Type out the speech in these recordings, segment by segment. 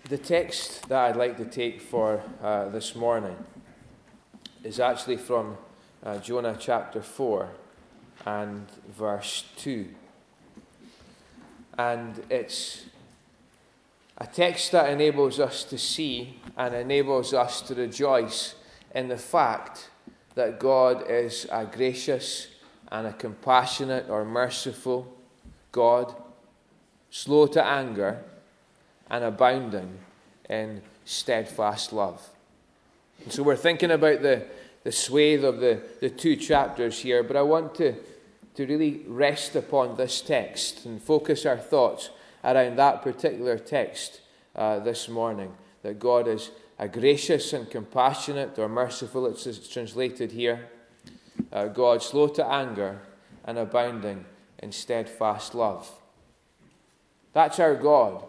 The text that I'd like to take for this morning is actually from Jonah chapter 4 and verse 2. And it's a text that enables us to see and enables us to rejoice in the fact that God is a gracious and a compassionate or merciful God, slow to anger, and abounding in steadfast love. And so we're thinking about the swathe of the two chapters here, but I want to really rest upon this text and focus our thoughts around that particular text this morning, that God is a gracious and compassionate, or merciful, it's translated here, God slow to anger and abounding in steadfast love. That's our God.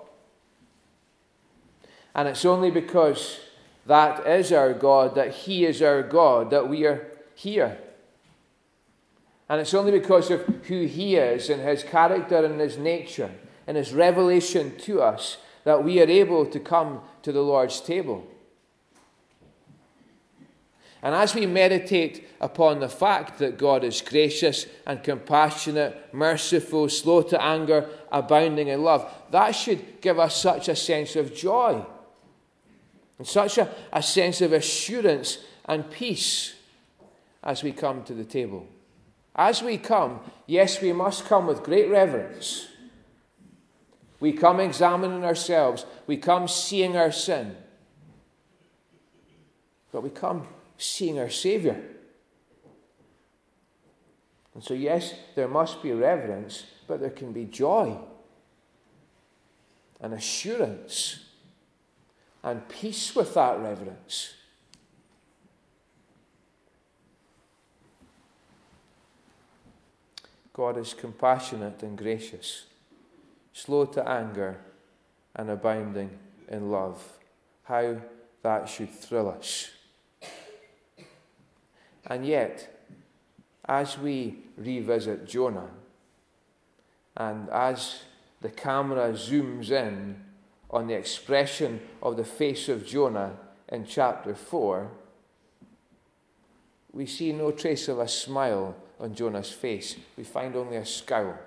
And it's only because that is our God, that He is our God, that we are here. And it's only because of who He is and His character and His nature and His revelation to us that we are able to come to the Lord's table. And as we meditate upon the fact that God is gracious and compassionate, merciful, slow to anger, abounding in love, that should give us such a sense of joy and such a sense of assurance and peace as we come to the table. As we come, yes, we must come with great reverence. We come examining ourselves. We come seeing our sin. But we come seeing our Saviour. And so, yes, there must be reverence, but there can be joy and assurance and peace with that reverence. God is compassionate and gracious, slow to anger and abounding in love. How that should thrill us. And yet, as we revisit Jonah, and as the camera zooms in on the expression of the face of Jonah in chapter 4, we see no trace of a smile on Jonah's face. We find only a scowl.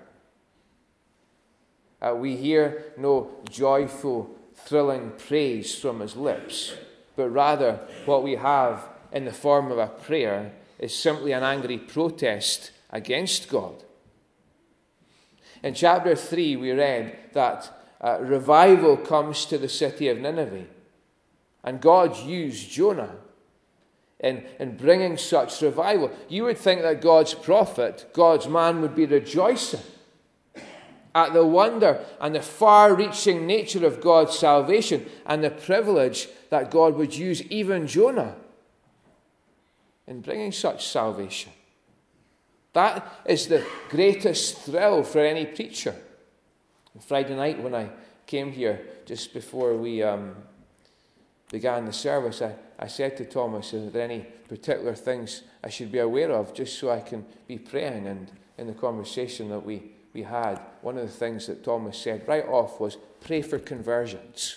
We hear no joyful, thrilling praise from his lips, but rather what we have in the form of a prayer is simply an angry protest against God. In chapter 3, we read that revival comes to the city of Nineveh, and God used Jonah in bringing such revival. You would think that God's prophet, God's man, would be rejoicing at the wonder and the far-reaching nature of God's salvation and the privilege that God would use even Jonah in bringing such salvation. That is the greatest thrill for any preacher. Friday night when I came here, just before we began the service, I said to Thomas, are there any particular things I should be aware of just so I can be praying? And in the conversation that we had, one of the things that Thomas said right off was, pray for conversions.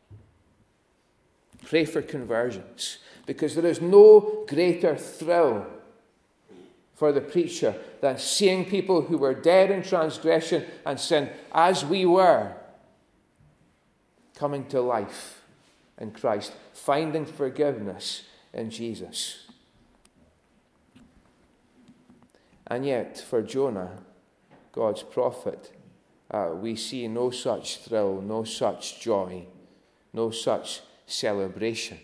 Pray for conversions. Because there is no greater thrill for the preacher than seeing people who were dead in transgression and sin, as we were, coming to life in Christ, finding forgiveness in Jesus. And yet, for Jonah, God's prophet, we see no such thrill, no such joy, no such celebration.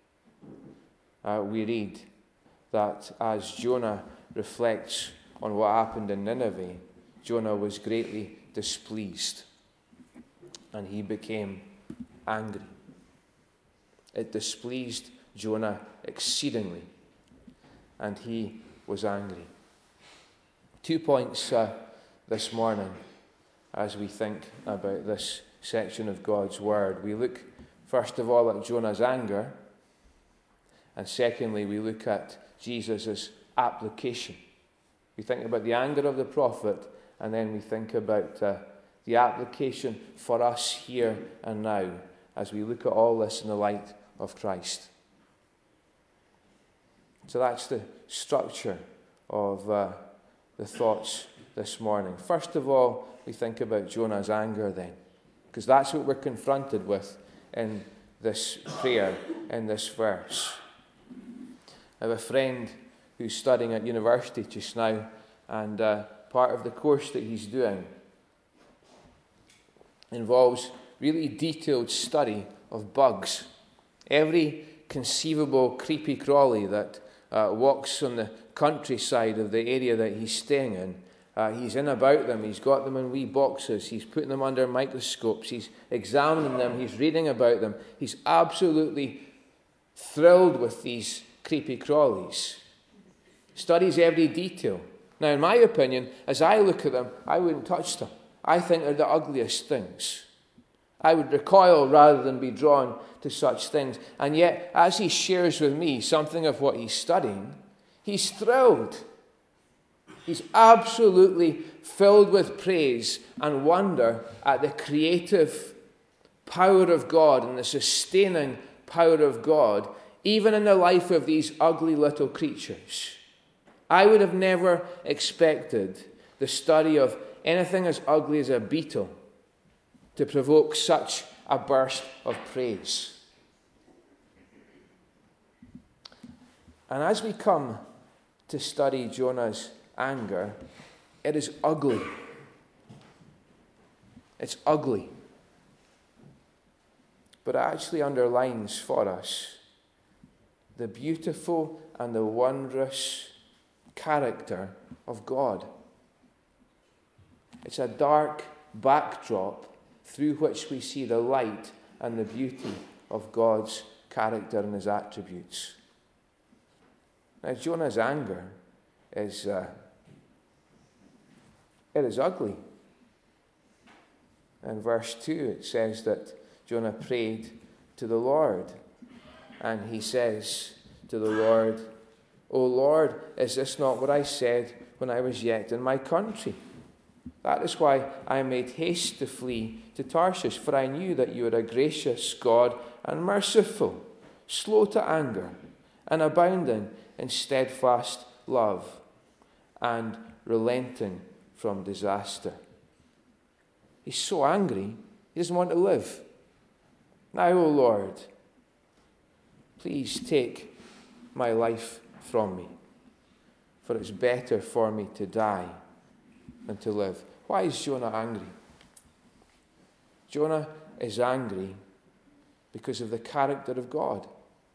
We read that as Jonah reflects on what happened in Nineveh, Jonah was greatly displeased and he became angry. It displeased Jonah exceedingly and he was angry. 2 points this morning as we think about this section of God's Word. We look first of all at Jonah's anger, and secondly we look at Jesus' application. We think about the anger of the prophet, and then we think about the application for us here and now as we look at all this in the light of Christ. So that's the structure of the thoughts this morning. First of all, we think about Jonah's anger then, because that's what we're confronted with in this prayer, in this verse. I have a friend who's studying at university just now, and part of the course that he's doing involves really detailed study of bugs. Every conceivable creepy crawly that walks on the countryside of the area that he's staying in, he's in about them. He's got them in wee boxes. He's putting them under microscopes. He's examining them. He's reading about them. He's absolutely thrilled with these creepy crawlies. Studies every detail. Now, in my opinion, as I look at them, I wouldn't touch them. I think they're the ugliest things. I would recoil rather than be drawn to such things. And yet, as he shares with me something of what he's studying, he's thrilled. He's absolutely filled with praise and wonder at the creative power of God and the sustaining power of God, even in the life of these ugly little creatures. I would have never expected the study of anything as ugly as a beetle to provoke such a burst of praise. And as we come to study Jonah's anger, it is ugly. It's ugly. But it actually underlines for us the beautiful and the wondrous character of God. It's a dark backdrop through which we see the light and the beauty of God's character and his attributes. Now, Jonah's anger is ugly. In verse 2 it says that Jonah prayed to the Lord, and he says to the Lord, "O Lord, is this not what I said when I was yet in my country? That is why I made haste to flee to Tarshish, for I knew that you are a gracious God and merciful, slow to anger, and abounding in steadfast love, and relenting from disaster." He's so angry, he doesn't want to live. Now, O Lord, please take my life from me, for it's better for me to die than to live. Why is Jonah angry? Jonah is angry because of the character of God.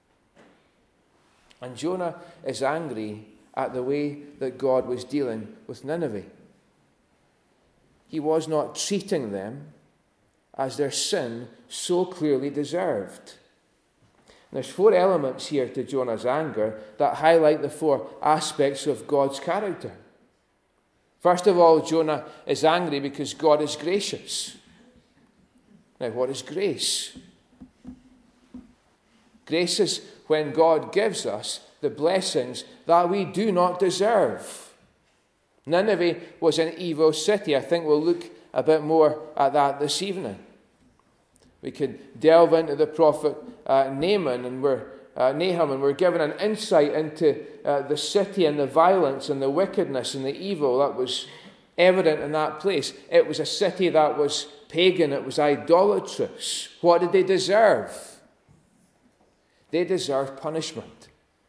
And Jonah is angry at the way that God was dealing with Nineveh. He was not treating them as their sin so clearly deserved. And there's 4 elements here to Jonah's anger that highlight the 4 aspects of God's character. First of all, Jonah is angry because God is gracious. Now, what is grace? Grace is when God gives us the blessings that we do not deserve. Nineveh was an evil city. I think we'll look a bit more at that this evening. We could delve into the prophet Nahum, and we're given an insight into the city and the violence and the wickedness and the evil that was evident in that place. It was a city that was pagan. It was idolatrous. What did they deserve? They deserved punishment.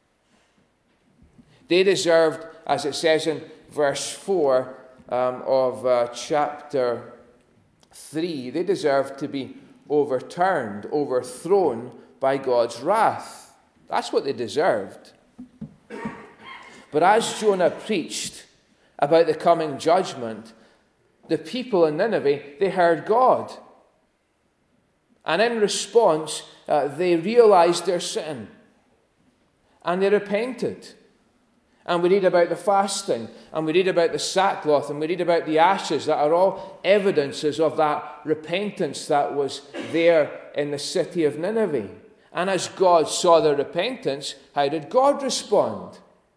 They deserved, as it says in verse 4 of chapter 3, they deserved to be overturned, overthrown by God's wrath. That's what they deserved. But as Jonah preached about the coming judgment, the people in Nineveh, they heard God. And in response, they realized their sin. And they repented. And we read about the fasting, and we read about the sackcloth, and we read about the ashes that are all evidences of that repentance that was there in the city of Nineveh. And as God saw their repentance, how did God respond?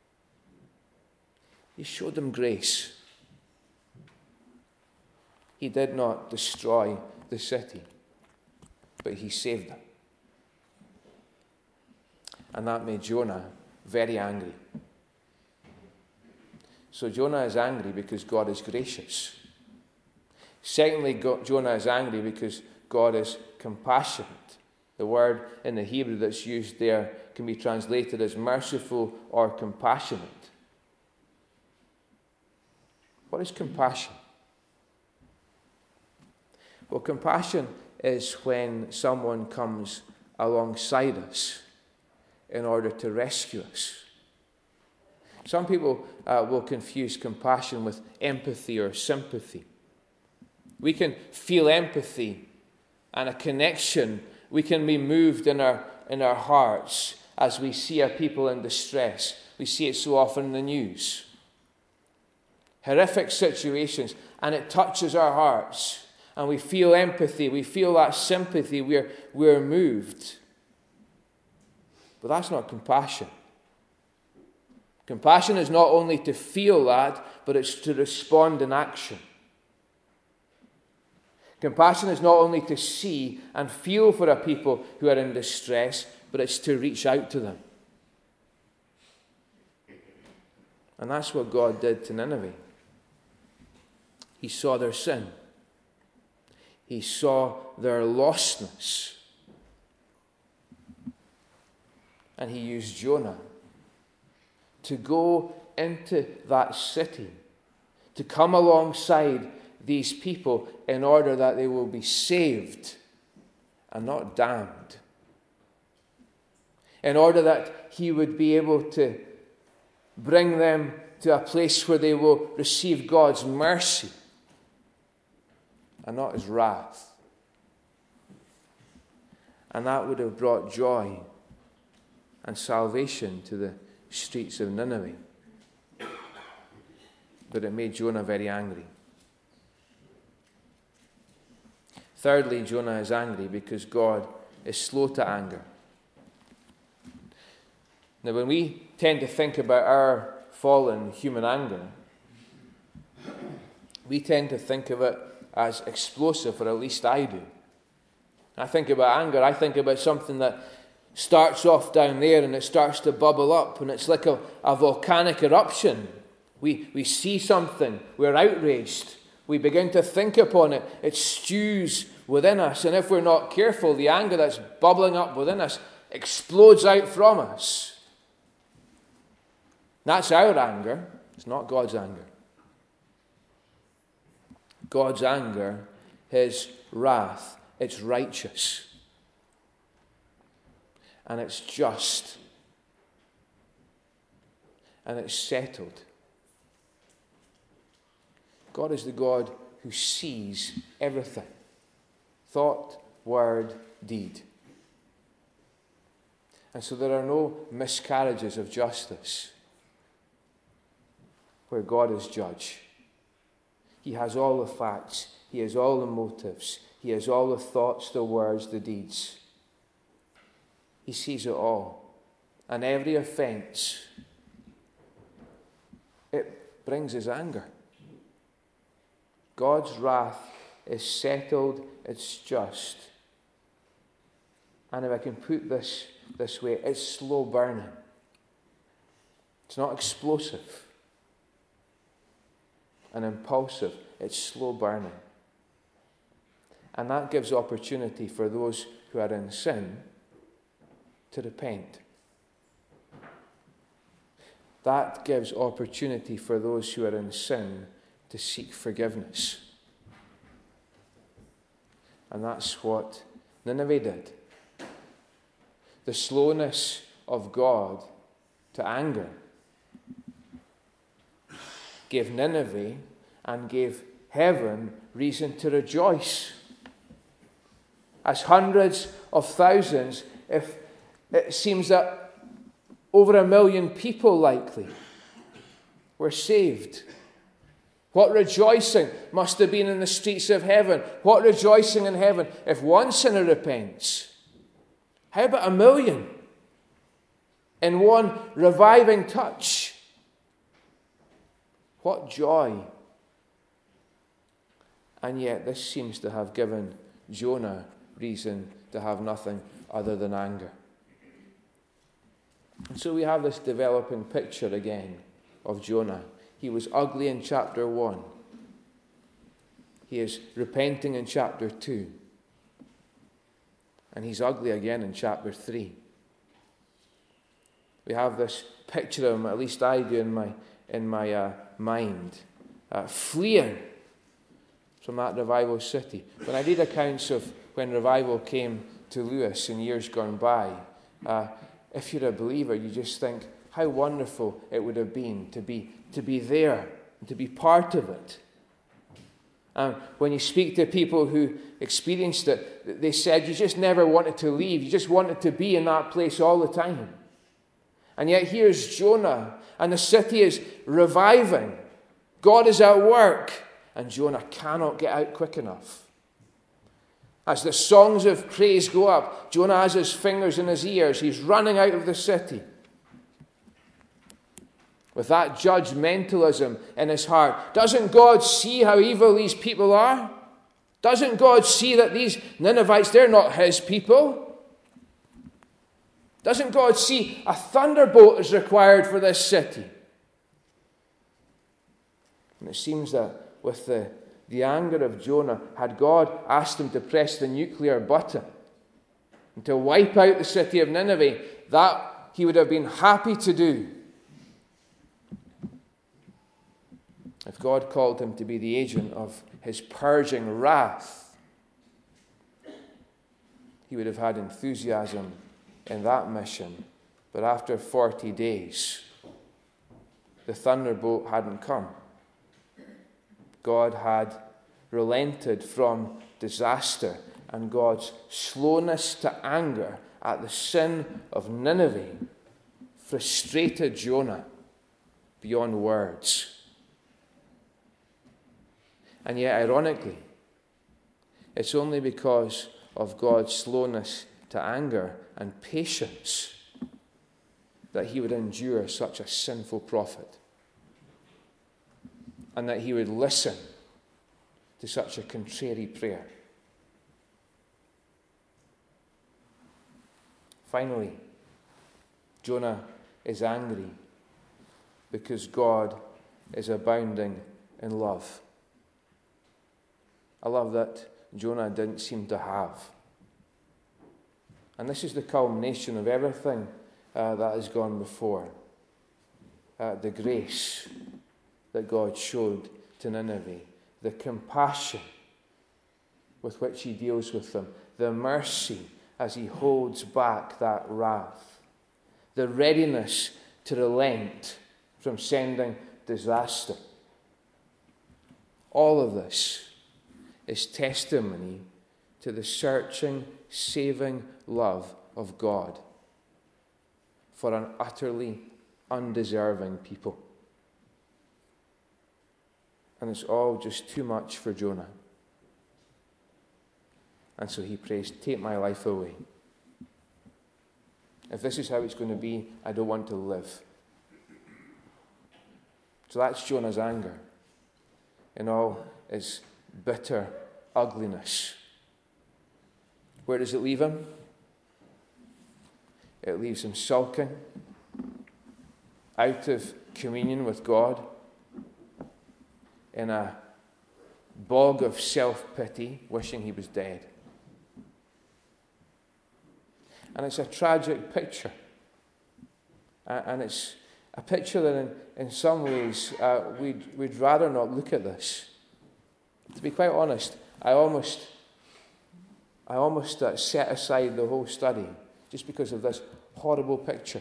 He showed them grace. He did not destroy the city. but he saved them. And that made Jonah very angry. So Jonah is angry because God is gracious. Secondly, Jonah is angry because God is compassionate. The word in the Hebrew that's used there can be translated as merciful or compassionate. What is compassion? Well, compassion is when someone comes alongside us in order to rescue us. Some people will confuse compassion with empathy or sympathy. We can feel empathy and a connection. We can be moved in our hearts as we see our people in distress. We see it so often in the news. Horrific situations, and it touches our hearts. And we feel empathy, we feel that sympathy, we're moved. But that's not compassion. Compassion is not only to feel that, but it's to respond in action. Compassion is not only to see and feel for a people who are in distress, but it's to reach out to them. And that's what God did to Nineveh. He saw their sin. He saw their lostness. And he used Jonah to go into that city, to come alongside these people in order that they will be saved and not damned. In order that he would be able to bring them to a place where they will receive God's mercy and not his wrath. And that would have brought joy and salvation to the streets of Nineveh. But it made Jonah very angry. Thirdly, Jonah is angry because God is slow to anger. Now, when we tend to think about our fallen human anger, we tend to think of it as explosive, or at least I do. I think about anger, I think about something that starts off down there and it starts to bubble up, and it's like a volcanic eruption. We see something, we're outraged, we begin to think upon it, it stews within us, and if we're not careful, the anger that's bubbling up within us explodes out from us. That's our anger, it's not God's anger. God's anger, his wrath, it's righteous. And it's just. And it's settled. God is the God who sees everything. Thought, word, deed. And so there are no miscarriages of justice where God is judge. He has all the facts. He has all the motives. He has all the thoughts, the words, the deeds. He sees it all. And every offence, it brings his anger. God's wrath is settled, it's just. And if I can put this way, it's slow burning. It's not explosive and impulsive, it's slow burning. And that gives opportunity for those who are in sin to repent. That gives opportunity for those who are in sin to seek forgiveness. And that's what Nineveh did. The slowness of God to anger gave Nineveh and gave heaven reason to rejoice. As hundreds of thousands, if it seems that over 1 million people likely were saved. What rejoicing must have been in the streets of heaven. What rejoicing in heaven if one sinner repents. How about 1 million in one reviving touch? What joy. And yet this seems to have given Jonah reason to have nothing other than anger. And so we have this developing picture again of Jonah. He was ugly in chapter 1. He is repenting in chapter 2. And he's ugly again in chapter 3. We have this picture of him, at least I do in my mind, fleeing from that revival city. When I read accounts of when revival came to Lewis in years gone by, if you're a believer, you just think how wonderful it would have been to be there, and to be part of it. When you speak to people who experienced it, they said you just never wanted to leave. You just wanted to be in that place all the time. And yet here's Jonah, and the city is reviving. God is at work, and Jonah cannot get out quick enough. As the songs of praise go up, Jonah has his fingers in his ears. He's running out of the city with that judgmentalism in his heart. Doesn't God see how evil these people are? Doesn't God see that these Ninevites, they're not his people? Doesn't God see a thunderbolt is required for this city? And it seems that with the anger of Jonah, had God asked him to press the nuclear button and to wipe out the city of Nineveh, that he would have been happy to do. If God called him to be the agent of his purging wrath, he would have had enthusiasm in that mission. But after 40 days, the thunderbolt hadn't come. God had relented from disaster, and God's slowness to anger at the sin of Nineveh frustrated Jonah beyond words. And yet, ironically, it's only because of God's slowness to anger and patience that he would endure such a sinful prophet, and that he would listen to such a contrary prayer. Finally, Jonah is angry because God is abounding in love. A love that Jonah didn't seem to have. And this is the culmination of everything that has gone before. The grace that God showed to Nineveh, the compassion with which he deals with them, the mercy as he holds back that wrath, the readiness to relent from sending disaster. All of this is testimony to the searching, saving love of God for an utterly undeserving people. And it's all just too much for Jonah. And so he prays, "Take my life away. If this is how it's going to be, I don't want to live." So that's Jonah's anger in all his bitter ugliness. Where does it leave him? It leaves him sulking, out of communion with God, in a bog of self-pity, wishing he was dead. And it's a tragic picture. And it's a picture that in some ways we'd rather not look at this. To be quite honest, I almost set aside the whole study just because of this horrible picture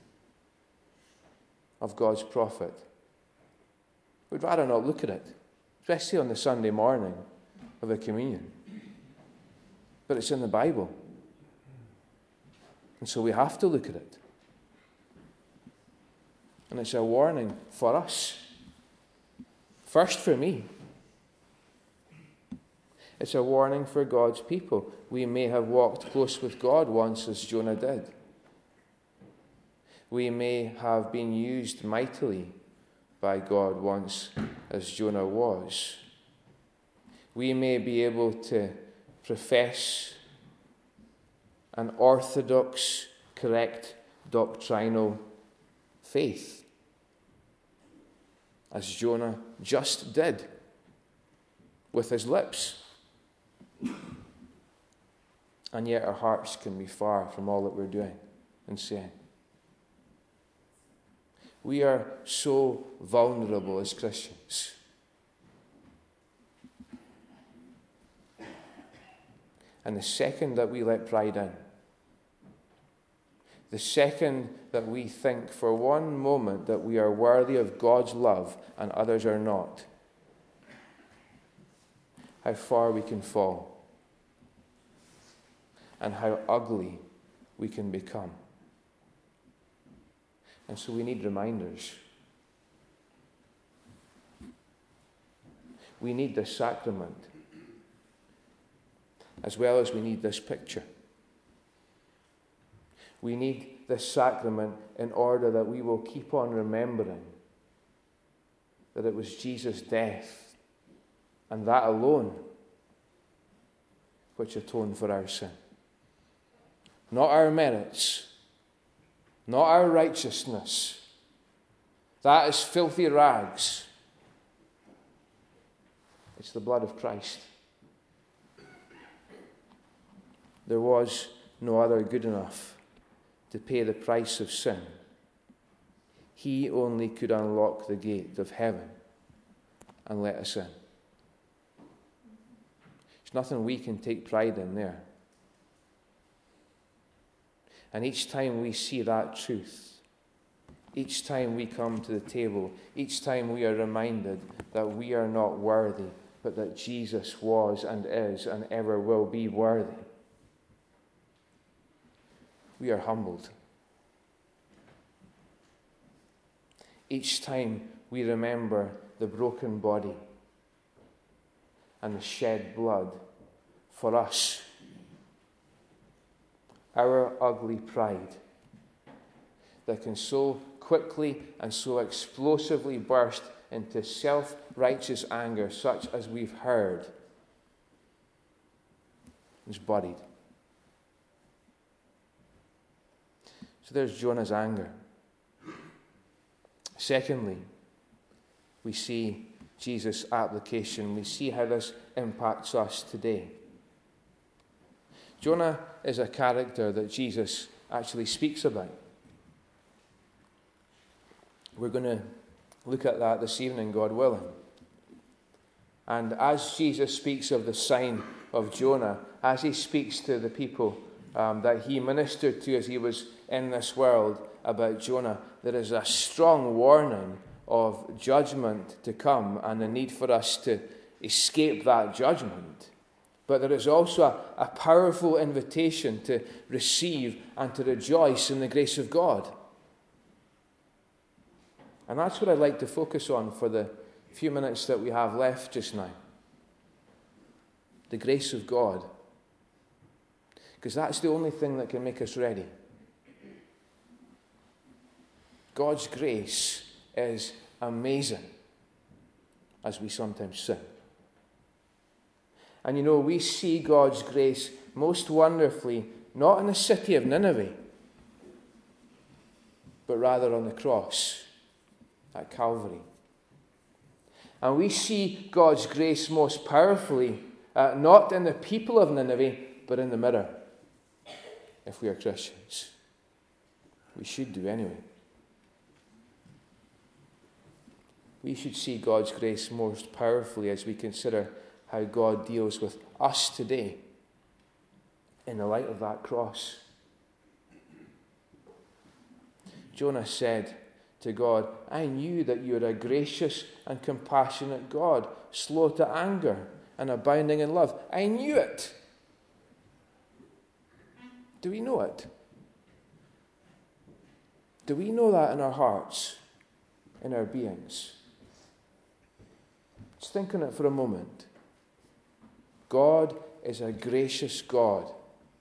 of God's prophet. We'd rather not look at it, especially on the Sunday morning of the communion. But it's in the Bible. And so we have to look at it. And it's a warning for us. First for me. It's a warning for God's people. We may have walked close with God once, as Jonah did. We may have been used mightily by God once, as Jonah was. We may be able to profess an orthodox, correct doctrinal faith, as Jonah just did with his lips. And yet our hearts can be far from all that we're doing and saying. We are so vulnerable as Christians. And the second that we let pride in, the second that we think for one moment that we are worthy of God's love and others are not, how far we can fall and how ugly we can become. And so we need reminders. We need this sacrament, as well as we need this picture. We need this sacrament in order that we will keep on remembering that it was Jesus' death and that alone which atoned for our sin. Not our merits, not our righteousness. That is filthy rags. It's the blood of Christ. There was no other good enough to pay the price of sin. He only could unlock the gate of heaven and let us in. There's nothing we can take pride in there. And each time we see that truth, each time we come to the table, each time we are reminded that we are not worthy, but that Jesus was and is and ever will be worthy, we are humbled. Each time we remember the broken body and the shed blood for us, our ugly pride that can so quickly and so explosively burst into self-righteous anger, such as we've heard, is buried. So there's Jonah's anger. Secondly, we see Jesus' application. We see how this impacts us today. Jonah is a character that Jesus actually speaks about. We're going to look at that this evening, God willing. And as Jesus speaks of the sign of Jonah, as he speaks to the people that he ministered to as he was in this world about Jonah, there is a strong warning of judgment to come and the need for us to escape that judgment. But there is also a powerful invitation to receive and to rejoice in the grace of God. And that's what I'd like to focus on for the few minutes that we have left just now. The grace of God. Because that's the only thing that can make us ready. God's grace is amazing, as we sometimes sing. And you know, we see God's grace most wonderfully, not in the city of Nineveh, but rather on the cross at Calvary. And we see God's grace most powerfully, not in the people of Nineveh, but in the mirror, if we are Christians. We should do anyway. We should see God's grace most powerfully as we consider how God deals with us today in the light of that cross. Jonah said to God, I knew that you are a gracious and compassionate God, slow to anger and abounding in love. I knew it. Do we know it? Do we know that in our hearts, in our beings? Just think on it for a moment. God is a gracious God.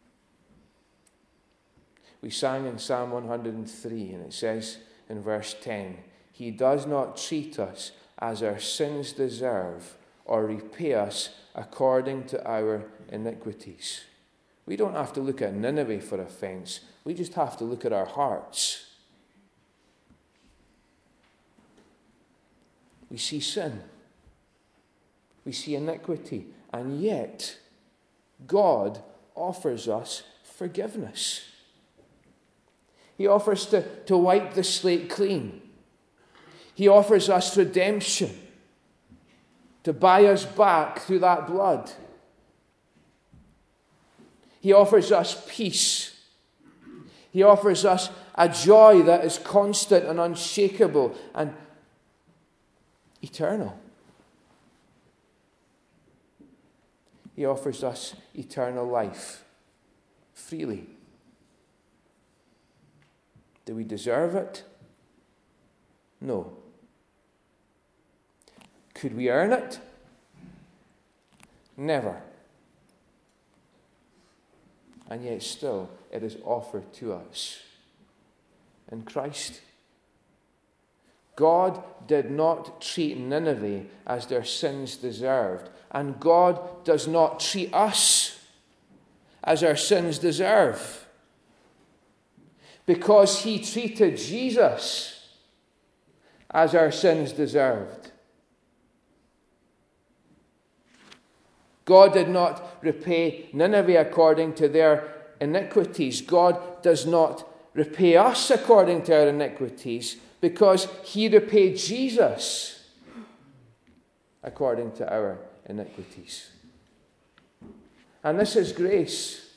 We sang in Psalm 103, and it says in verse 10, He does not treat us as our sins deserve or repay us according to our iniquities. We don't have to look at Nineveh for offense. We just have to look at our hearts. We see sin. We see iniquity. And yet, God offers us forgiveness. He offers to wipe the slate clean. He offers us redemption, to buy us back through that blood. He offers us peace. He offers us a joy that is constant and unshakable and eternal. He offers us eternal life freely. Do we deserve it? No. Could we earn it? Never. And yet still it is offered to us in Christ. God did not treat Nineveh as their sins deserved, and God does not treat us as our sins deserve, because he treated Jesus as our sins deserved. God did not repay Nineveh according to their iniquities. God does not repay us according to our iniquities, because he repaid Jesus according to our iniquities. And this is grace.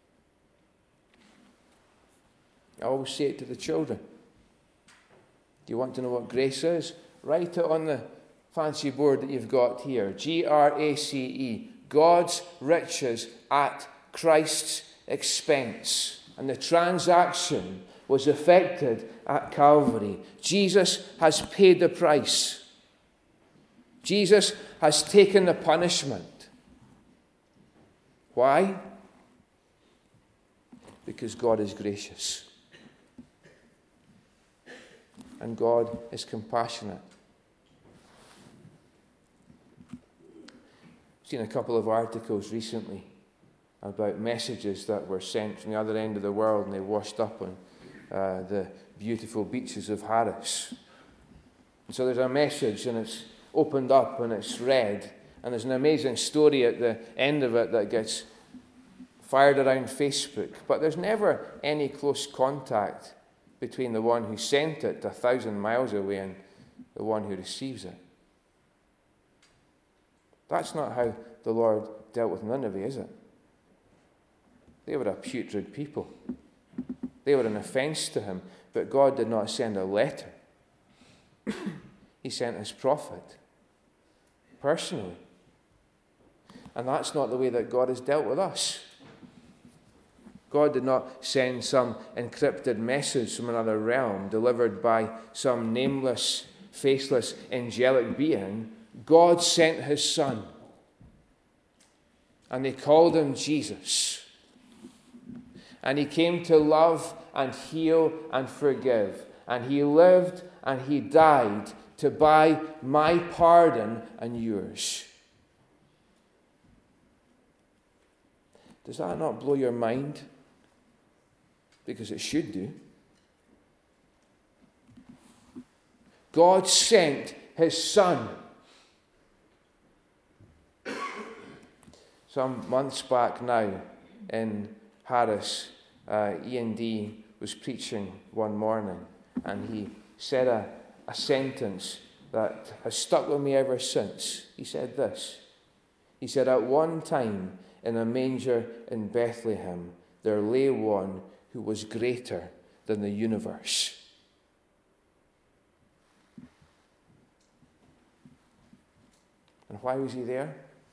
I always say it to the children. Do you want to know what grace is? Write it on the fancy board that you've got here. GRACE. God's riches at Christ's expense. And the transaction was effected at Calvary. Jesus has paid the price. Jesus has taken the punishment. Why? Because God is gracious. And God is compassionate. I've seen a couple of articles recently about messages that were sent from the other end of the world, and they washed up on the beautiful beaches of Harris. And so there's a message, and it's opened up and it's read, and there's an amazing story at the end of it that gets fired around Facebook, but there's never any close contact between the one who sent it 1,000 miles away and the one who receives it. That's not how the Lord dealt with Nineveh, is it? They were a putrid people. They were an offense to him, but God did not send a letter. He sent his prophet personally. And that's not the way that God has dealt with us. God did not send some encrypted message from another realm delivered by some nameless, faceless, angelic being. God sent his Son. And they called him Jesus. And he came to love and heal and forgive. And he lived and he died to buy my pardon and yours. Does that not blow your mind? Because it should do. God sent his Son. Some months back now in Harris, Ian D was preaching one morning, and he said a sentence that has stuck with me ever since. He said this. He said, "At one time in a manger in Bethlehem, there lay one who was greater than the universe." And why was he there?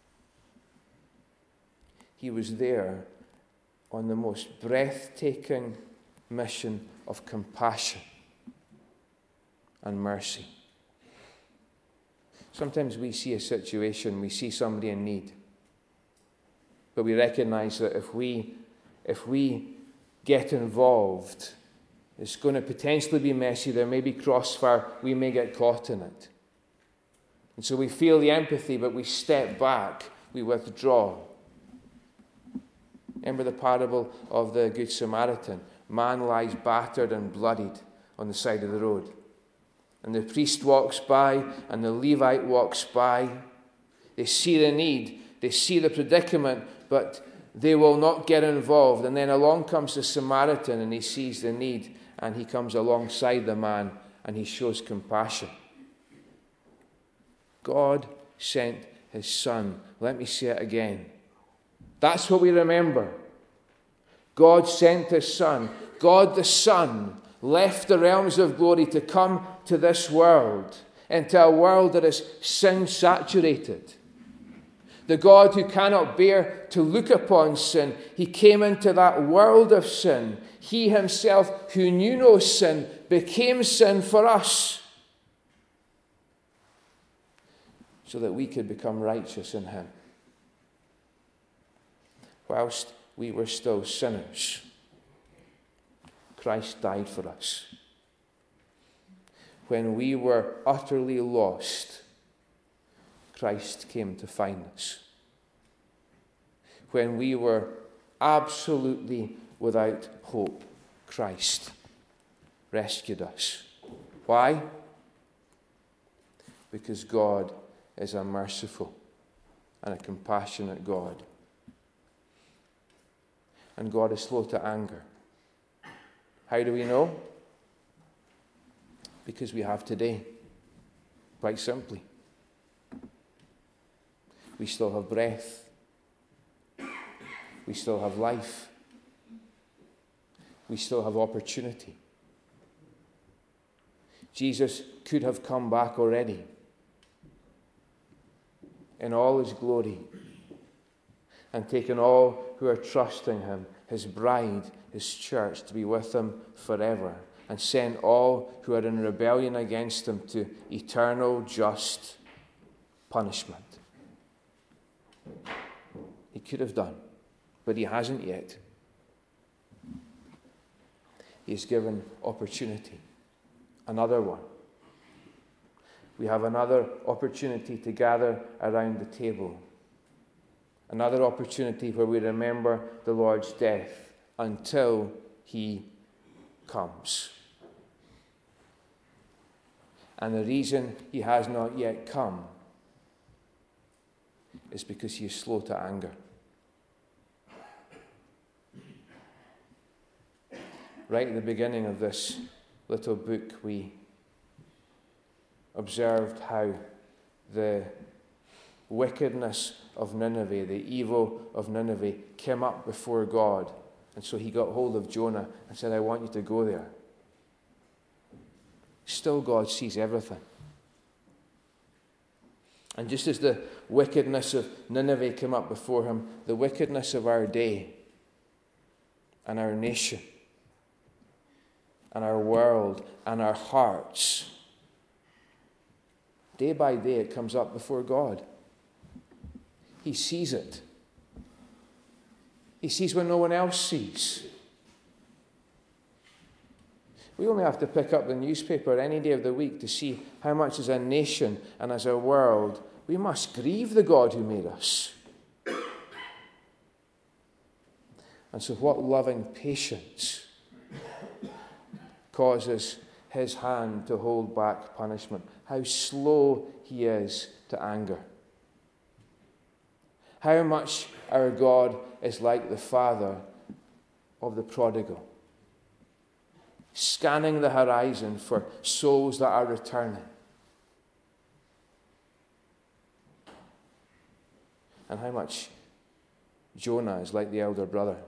He was there on the most breathtaking mission of compassion and mercy. Sometimes we see a situation, we see somebody in need, but we recognize that if we get involved, it's going to potentially be messy. There may be crossfire. We may get caught in it. And so we feel the empathy, but we step back. We withdraw. Remember the parable of the Good Samaritan? Man lies battered and bloodied on the side of the road. And the priest walks by and the Levite walks by. They see the need, they see the predicament, but they will not get involved. And then along comes the Samaritan and he sees the need and he comes alongside the man and he shows compassion. God sent his Son. Let me say it again. That's what we remember. God sent his Son. God the Son left the realms of glory to come to this world, into a world that is sin-saturated. The God who cannot bear to look upon sin, he came into that world of sin. He himself, who knew no sin, became sin for us, so that we could become righteous in him. Whilst we were still sinners, Christ died for us. When we were utterly lost, Christ came to find us. When we were absolutely without hope, Christ rescued us. Why? Because God is a merciful and a compassionate God. And God is slow to anger. How do we know? Because we have today. Quite simply. We still have breath. We still have life. We still have opportunity. Jesus could have come back already in all his glory and taken all who are trusting him, his bride, his church, to be with him forever, and sent all who are in rebellion against him to eternal just punishment. He could have done, but he hasn't yet. He has given opportunity, another one. We have another opportunity to gather around the table. Another opportunity where we remember the Lord's death until he comes. And the reason he has not yet come is because he is slow to anger. Right at the beginning of this little book, we observed how the wickedness of Nineveh, the evil of Nineveh, came up before God. And so he got hold of Jonah and said, I want you to go there. Still, God sees everything. And just as the wickedness of Nineveh came up before him, the wickedness of our day and our nation and our world and our hearts, day by day it comes up before God. He sees it. He sees when no one else sees. We only have to pick up the newspaper any day of the week to see how much as a nation and as a world we must grieve the God who made us. And so what loving patience causes his hand to hold back punishment. How slow he is to anger. How much our God is like the father of the prodigal, scanning the horizon for souls that are returning. And how much Jonah is like the elder brother,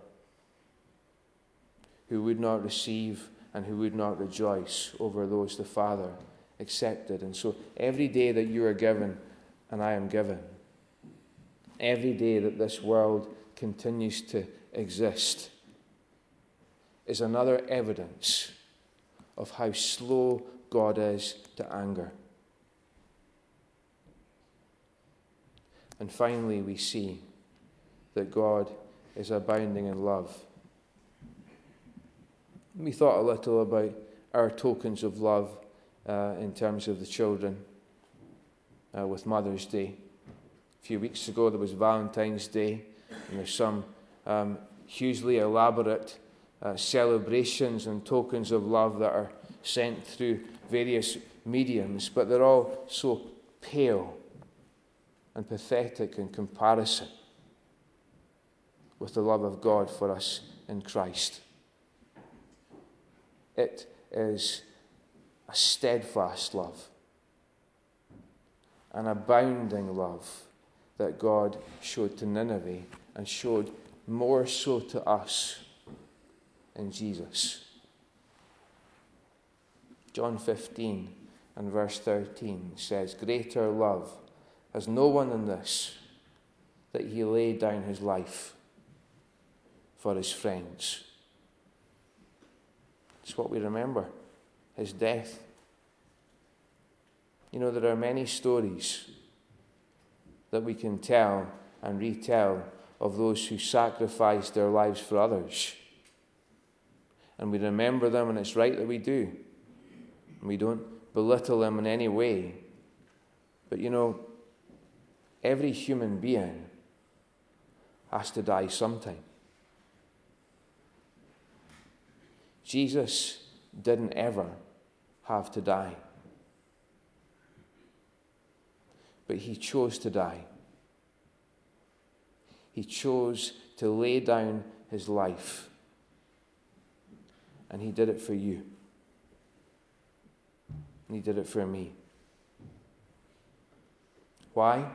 who would not receive and who would not rejoice over those the Father accepted. And so every day that you are given and I am given, every day that this world continues to exist, is another evidence of how slow God is to anger. And finally, we see that God is abounding in love. We thought a little about our tokens of love in terms of the children with Mother's Day. A few weeks ago there was Valentine's Day, and there's some hugely elaborate celebrations and tokens of love that are sent through various mediums, but they're all so pale and pathetic in comparison with the love of God for us in Christ. It is a steadfast love, an abounding love that God showed to Nineveh and showed more so to us in Jesus. John 15 and verse 13 says, "Greater love has no one than this, that he laid down his life for his friends." It's what we remember, his death. You know, there are many stories that we can tell and retell of those who sacrificed their lives for others. And we remember them, and it's right that we do. And we don't belittle them in any way. But you know, every human being has to die sometime. Jesus didn't ever have to die. But he chose to die. He chose to lay down his life. And he did it for you. And he did it for me. Why?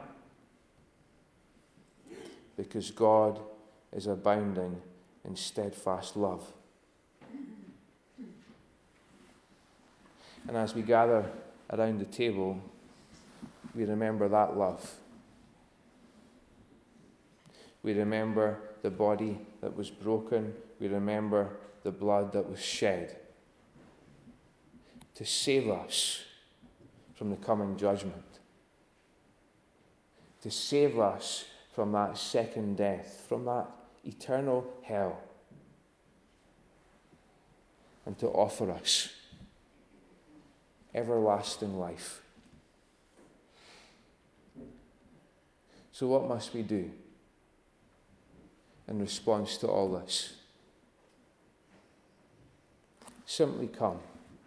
Because God is abounding in steadfast love. And as we gather around the table, we remember that love. We remember the body that was broken. We remember the blood that was shed to save us from the coming judgment, to save us from that second death, from that eternal hell, and to offer us everlasting life. So what must we do in response to all this? Simply come.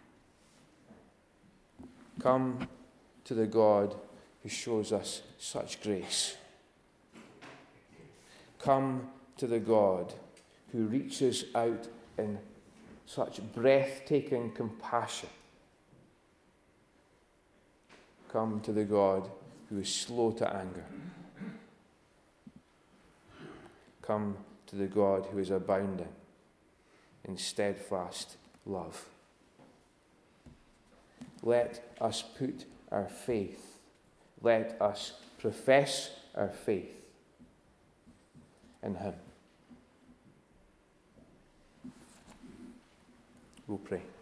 Come to the God who shows us such grace. Come to the God who reaches out in such breathtaking compassion. Come to the God who is slow to anger. Come to the God who is abounding in steadfast love. Let us put our faith, let us profess our faith in him. We'll pray.